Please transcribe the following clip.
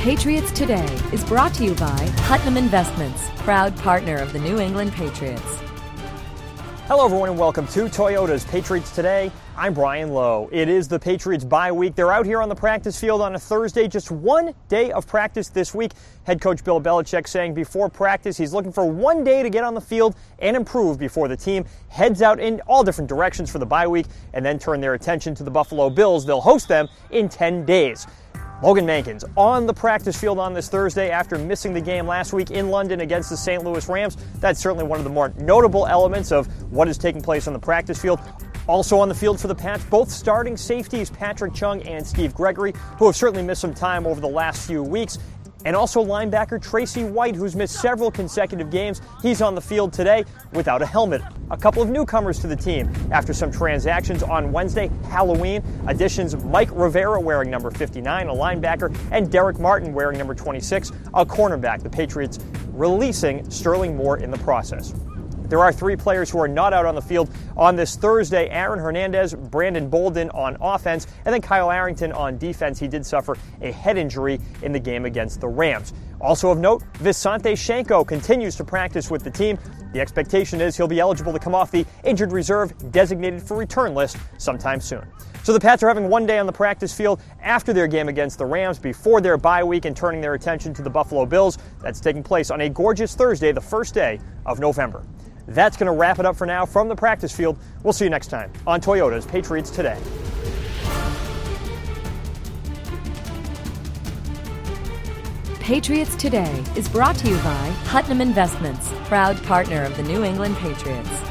Patriots Today is brought to you by Putnam Investments, proud partner of the New England Patriots. Hello everyone and welcome to Toyota's Patriots Today. I'm Brian Lowe. It is the Patriots bye week. They're out here on the practice field on a Thursday, just one day of practice this week. Head coach Bill Belichick saying before practice he's looking for one day to get on the field and improve before the team heads out in all different directions for the bye week and then turn their attention to the Buffalo Bills. They'll host them in 10 days. Logan Mankins on the practice field on this Thursday after missing the game last week in London against the St. Louis Rams. That's certainly one of the more notable elements of what is taking place on the practice field. Also on the field for the Pats, both starting safeties Patrick Chung and Steve Gregory, who have certainly missed some time over the last few weeks. And also linebacker Tracy White, who's missed several consecutive games. He's on the field today without a helmet. A couple of newcomers to the team after some transactions on Wednesday, Halloween. Additions Mike Rivera wearing number 59, a linebacker, and Derek Martin wearing number 26, a cornerback. The Patriots releasing Sterling Moore in the process. There are three players who are not out on the field on this Thursday. Aaron Hernandez, Brandon Bolden on offense, and then Kyle Arrington on defense. He did suffer a head injury in the game against the Rams. Also of note, Visanthe Shiancoe continues to practice with the team. The expectation is he'll be eligible to come off the injured reserve designated for return list sometime soon. So the Pats are having one day on the practice field after their game against the Rams before their bye week and turning their attention to the Buffalo Bills. That's taking place on a gorgeous Thursday, the first day of November. That's going to wrap it up for now from the practice field. We'll see you next time on Toyota's Patriots Today. Patriots Today is brought to you by Putnam Investments, proud partner of the New England Patriots.